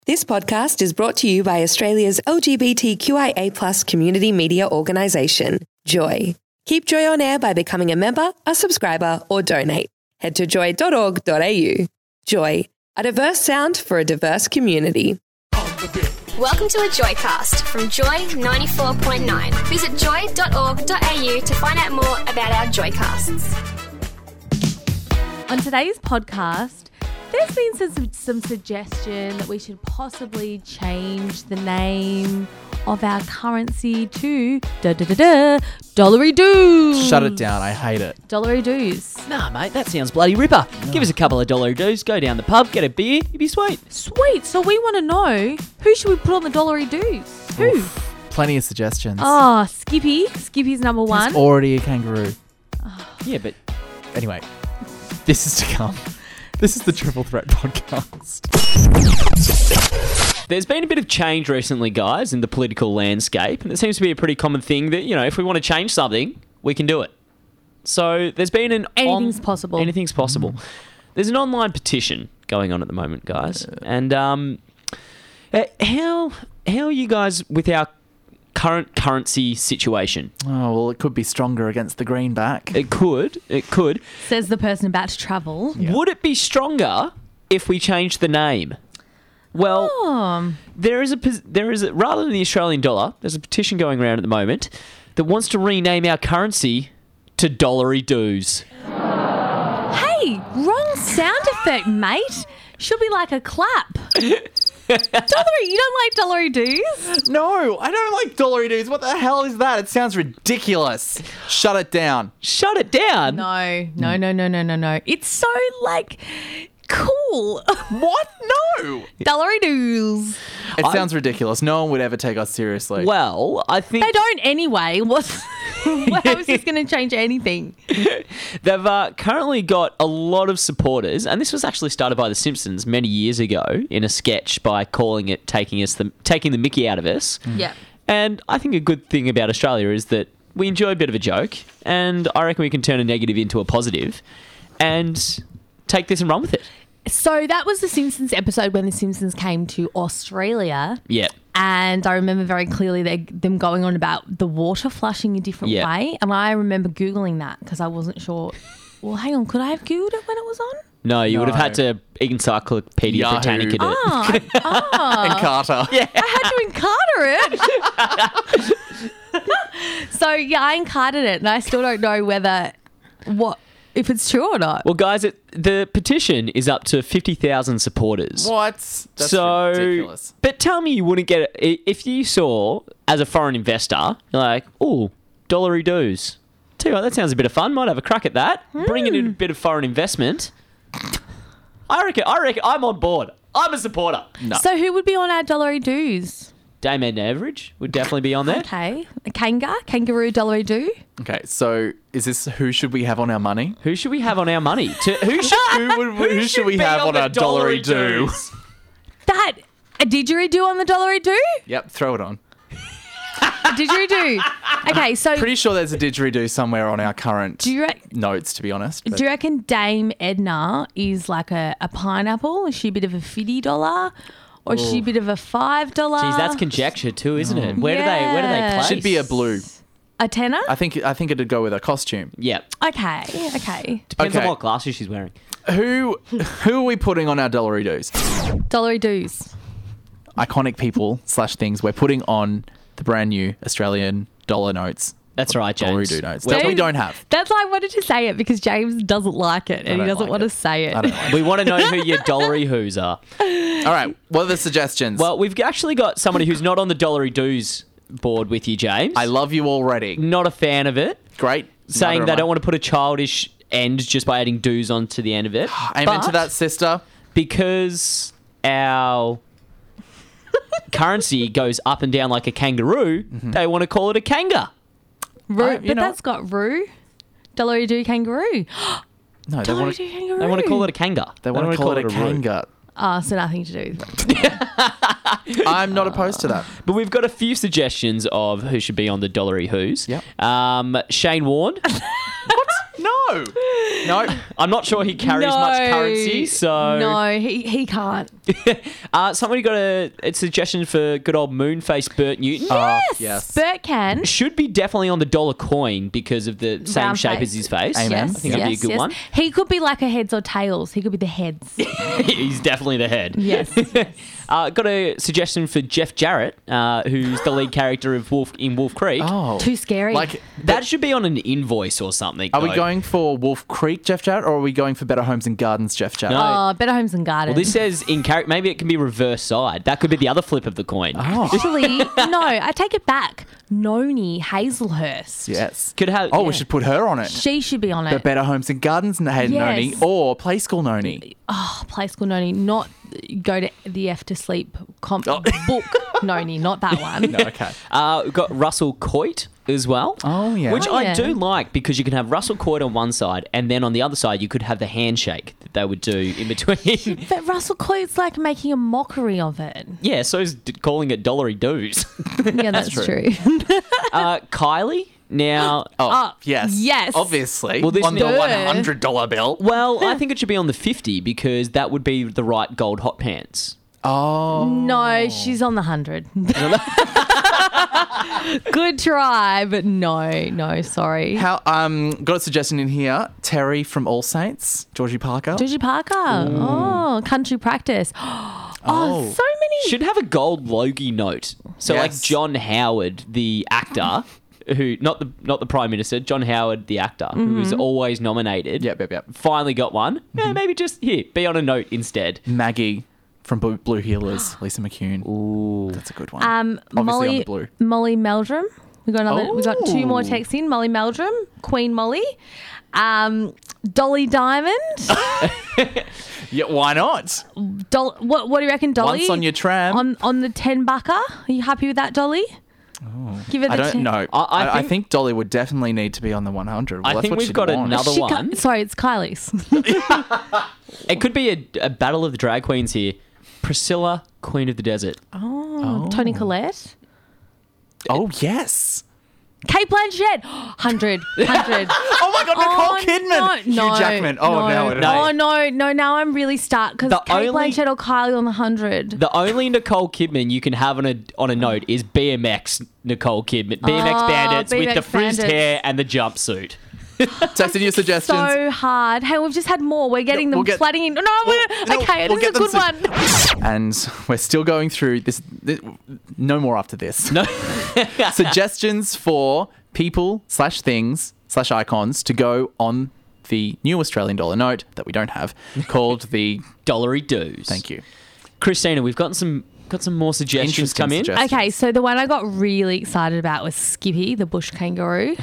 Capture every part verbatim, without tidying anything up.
This podcast is brought to you by Australia's L G B T Q I A plus community media organisation, Joy. Keep Joy on air by becoming a member, a subscriber, or donate. Head to joy dot org dot a u. Joy, a diverse sound for a diverse community. Welcome to a Joycast from Joy ninety-four point nine. Visit joy dot org dot a u to find out more about our Joycasts. On today's podcast, there's been some, some suggestion that we should possibly change the name of our currency to da da da da dollary doos. Shut it down. I hate it. Dollary doos. Nah, mate, that sounds bloody ripper. Give us a couple of dollary doos, go down the pub, get a beer, you'd be sweet. Sweet. So we want to know, who should we put on the dollary doos? Who? Oof, plenty of suggestions. Oh, Skippy. Skippy's number one. He's already a kangaroo. Yeah, but Anyway, this is to come. This is the Triple Threat Podcast. there's been a bit of change recently, guys, in the political landscape, and it seems to be a pretty common thing that, you know, if we want to change something, we can do it. So there's been an... Anything's on- possible. Anything's possible. Mm. There's an online petition going on at the moment, guys. Yeah. And um, how how are you guys with our current currency situation? Oh, well, it could be stronger against the greenback. It could. It could. Says the person about to travel. Yeah. Would it be stronger if we changed the name? Well, oh. there is a there is a, rather than the Australian dollar, there's a petition going around at the moment that wants to rename our currency to dollary doos. Hey, wrong sound effect, mate. Should be like a clap. Dollary, you don't like dollary doos? No, I don't like dollary doos. What the hell is that? It sounds ridiculous. Shut it down. Shut it down. No, no, no, no, no, no, no. It's so, like, cool. What? No. Dollary doos. It I- sounds ridiculous. No one would ever take us seriously. Well, I think They don't anyway. What's... How is this going to change anything? they've uh, currently got a lot of supporters, and this was actually started by The Simpsons many years ago in a sketch by calling it taking us the taking the mickey out of us. Yeah. And I think a good thing about Australia is that we enjoy a bit of a joke, and I reckon we can turn a negative into a positive and take this and run with it. So that was the Simpsons episode when the Simpsons came to Australia. Yeah. And I remember very clearly they, them going on about the water flushing a different Yeah. way. And I remember Googling that because I wasn't sure. Well, hang on. Could I have Googled it when it was on? No, you No. would have had to Encyclopedia Yahoo. Britannica do it. Oh, I, oh. And Carter. Yeah. I had to encarter it. So, yeah, I encarted it. And I still don't know whether, what, if it's true or not. Well, guys, it, the petition is up to fifty thousand supporters. What? That's so, ridiculous. But tell me you wouldn't get it. If you saw, as a foreign investor, you're like, oh, dollary doos. Tell you what, that sounds a bit of fun. Might have a crack at that. Mm. Bring in a bit of foreign investment. I reckon, I reckon I'm on board. I'm a supporter. No. So who would be on our dollary doos? Dame Edna Everage would definitely be on there. Okay. A kanga? Kangaroo dollary doo? Okay, so is this who should we have on our money? Who should we have on our money? To, who should, Who, would, who, should we be have on the our dollary do? doos? That, a didgeridoo on the dollary doo? Yep, throw it on. A didgeridoo. Okay, so Pretty sure there's a didgeridoo somewhere on our current do you, re- notes, to be honest. but- do you reckon Dame Edna is like a, a pineapple? Is she a bit of a fifty dollar? Or is she a bit of a five dollar? Geez, that's conjecture too, isn't it? Where do they where do they Yeah. place? Should be a blue. a tenner? I think I think it'd go with a costume. Yeah. Okay, okay. Depends Okay. on what glasses she's wearing. Who who are we putting on our dollary doos? Dollary doos. Iconic people slash things we're putting on the brand new Australian dollar notes. That's right, James. Dollary do notes Well, that we don't have. That's why I wanted to say it because James doesn't like it and he don't doesn't like want it. to say it. I don't like we want to know who your dollary whoos are. it. All right, what are the suggestions? Well, we've actually got somebody who's not on the dollary doos board with you, James. I love you already. Not a fan of it. Great. Saying Neither they am don't I. want to put a childish end just by adding doos onto the end of it. Amen to But that, sister. because our currency goes up and down like a kangaroo, they want to call it a kanga. Roo, I- you but know- that's got roo. Dollary do kangaroo. No, they Dollary want do to. kangaroo. They want to call it a kanga. They want to call, it a roo. kanga. Oh, so nothing to do with it. I'm not opposed to that. But we've got a few suggestions of who should be on the dollary whoos. Yep. Um, Shane Warne. No. No. I'm not sure he carries no, much currency, so no, he he can't. uh, somebody got a, a suggestion for good old moonface Bert Newton. Oh, Yes, yes. Bert can. Should be definitely on the dollar coin because of the same Round shape face. as his face. Amen. Yes, I think that'd be a yes, good yes. one. He could be like a heads or tails. He could be the heads. He's definitely the head. Yes. Uh, got a suggestion for Jeff Jarrett, uh, who's the lead character of Wolf in Wolf Creek. Oh. Too scary. Like, That should be on an invoice or something. are we though. going for Wolf Creek Jeff Jarrett or are we going for Better Homes and Gardens Jeff Jarrett? No. oh, Better Homes and Gardens. Well, this says in character. Maybe it can be reverse side. That could be the other flip of the coin. Oh. Actually, no, I take it back. Noni Hazelhurst. Yes. Could have. Oh, yeah. we should put her on it. She should be on The it. Better Homes and Gardens Noni Yes. or Play School Noni. Oh, Play School Noni, not go to the F to sleep comp- Oh. book Noni, not that one. No, okay. Uh, we've got Russell Coit as well. Oh, yeah. Which Oh, I yeah. do like because you can have Russell Coit on one side and then on the other side you could have the handshake that they would do in between. But Russell Coit's like making a mockery of it. Yeah, so is d- calling it dollary doos. Yeah, that's, true. true. uh, Kylie, now... Oh, Oh, yes. yes. Obviously. Well, this on the ne- one hundred dollar bill. Well, I think it should be on the fifty because that would be the right gold hot pants. Oh. No, she's on the hundred. Good try, but no, no, sorry. How um got a suggestion in here. Terry from All Saints, Georgie Parker. Georgie Parker. Oh, country practice. Oh, Oh. so many. Should have a gold Logie note. So like Yes. John Howard, the actor, who not the not the Prime Minister, John Howard, the actor, who was always nominated. Yep, yep, yep. Finally got one. Yeah, maybe just here, be on a note instead. Maggie from Blue, Blue Healers, Lisa McCune. Ooh, that's a good one. Um, Obviously Molly, on the blue. Molly Meldrum. We got another. We got two more Oh. texts in. Molly Meldrum, Queen Molly, um, Dolly Diamond. Yeah, why not? Dol- what? What do you reckon, Dolly? Once on your tram. on on the ten bucker. Are you happy with that, Dolly? Oh, give her the I don't ten- know. I- I, I I, think, think- Dolly would definitely need to be on the one hundred. Well, I that's think what we've she'd got want. another She ca- one. Sorry, it's Kylie's. It could be a, a battle of the drag queens here. Priscilla, Queen of the Desert. Oh, Tony Collette. Oh, yes. Kate Blanchett. Hundred. Hundred. Oh, my God, Nicole Kidman. No, Hugh Jackman. Oh, no, no. no. Oh no, no! Now I'm really stuck because The Kate only- Blanchett or Kylie on the hundred. The only Nicole Kidman you can have on a on a note is B M X Nicole Kidman. B M X Oh, Bandits with B M X the frizzed Bandits. hair and the jumpsuit. Text in your suggestions. So hard. Hey, we've just had more. We're getting Yeah, them we'll get- flooding in. No, We'll- we're, no, okay, we'll this is get a good them one. And we're still going through this, this. No more after this. No. Suggestions for people slash things slash icons to go on the new Australian dollar note that we don't have called the. Dollary doos. Thank you. Christina, we've gotten some got some more suggestions Interesting come in. suggestions. Okay, so the one I got really excited about was Skippy, the bush kangaroo.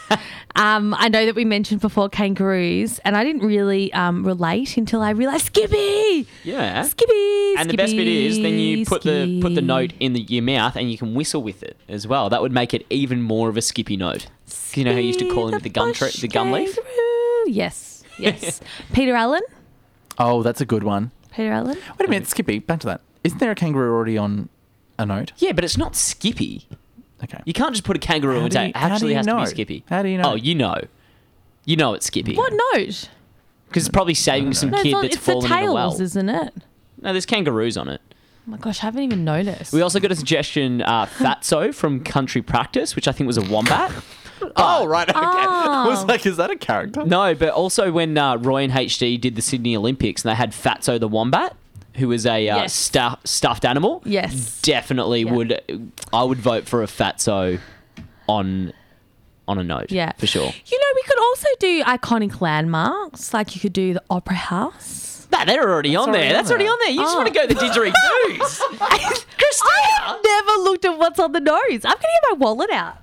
um, I know that we mentioned before kangaroos, and I didn't really um, relate until I realised Skippy. Yeah. Skippy. And the best bit is then you put the put the Skippy. note in the, your mouth and you can whistle with it as well. That would make it even more of a Skippy note. You know how you used to call him with the gum tre- bush the gum leaf? kangaroo. Yes, yes. Peter Allen. Oh, that's a good one. Peter Allen. Wait a minute, Skippy. Back to that. Isn't there a kangaroo already on a note? Yeah, but it's not Skippy. Okay. You can't just put a kangaroo How and do say you- it how do actually you has to know? be Skippy. How do you know? Oh, you know. You know it's Skippy. What note? Because it's probably saving some No, it's, kid not, that's it's the fallen in a tails, well. isn't it? No, there's kangaroos on it. Oh my gosh, I haven't even noticed. We also got a suggestion, uh, Fatso from Country Practice, which I think was a wombat. Oh, right. Okay. I was Oh. like, is that a character? No, but also when uh, Roy and H D did the Sydney Olympics and they had Fatso the wombat, who was a uh, Yes. stu- stuffed animal. Yes. Definitely Yeah. would. I would vote for a Fatso on on a note. Yeah. For sure. You know, we could also do iconic landmarks. Like you could do the Opera House. Nah, they're already on already there. on That's already there. on there. You just Oh. want to go the didgeridoos. I've never looked at what's on the nose. I'm going to get my wallet out.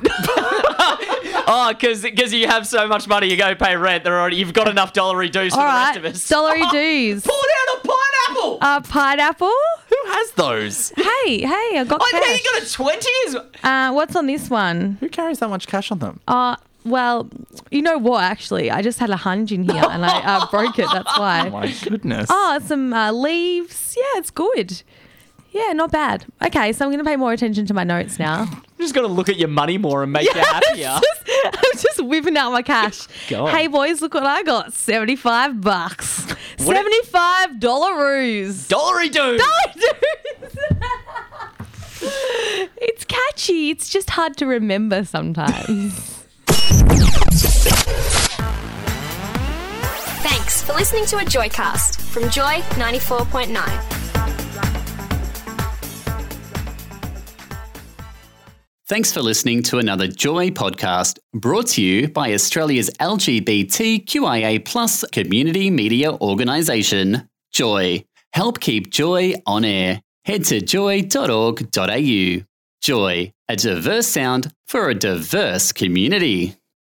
Oh, because you have so much money, you go pay rent. They're already. You've got enough dollary dues for All the right. rest of us. Dollary dues. Pull down a pineapple. Uh, pineapple. Who has those? Hey, hey, I got I know cash. you got a twenty. Is Uh, what's on this one? Who carries that much cash on them? Uh, well, you know what, actually? I just had a hunch in here and I uh, broke it. That's why. Oh, my goodness. Oh, some uh, leaves. Yeah, it's good. Yeah, not bad. Okay, so I'm going to pay more attention to my notes now. just got to look at your money more and make you happier. I'm just whipping out my cash. Go on. Hey, boys, look what I got. seventy-five bucks. seventy-five dollaroos. Dollary dude. It's catchy. It's just hard to remember sometimes. Thanks for listening to a Joycast from Joy ninety-four point nine. Thanks for listening to another Joy podcast brought to you by Australia's L G B T Q I A plus community media organisation, Joy. Help keep Joy on air. Head to joy dot org dot a u. Joy, a diverse sound for a diverse community.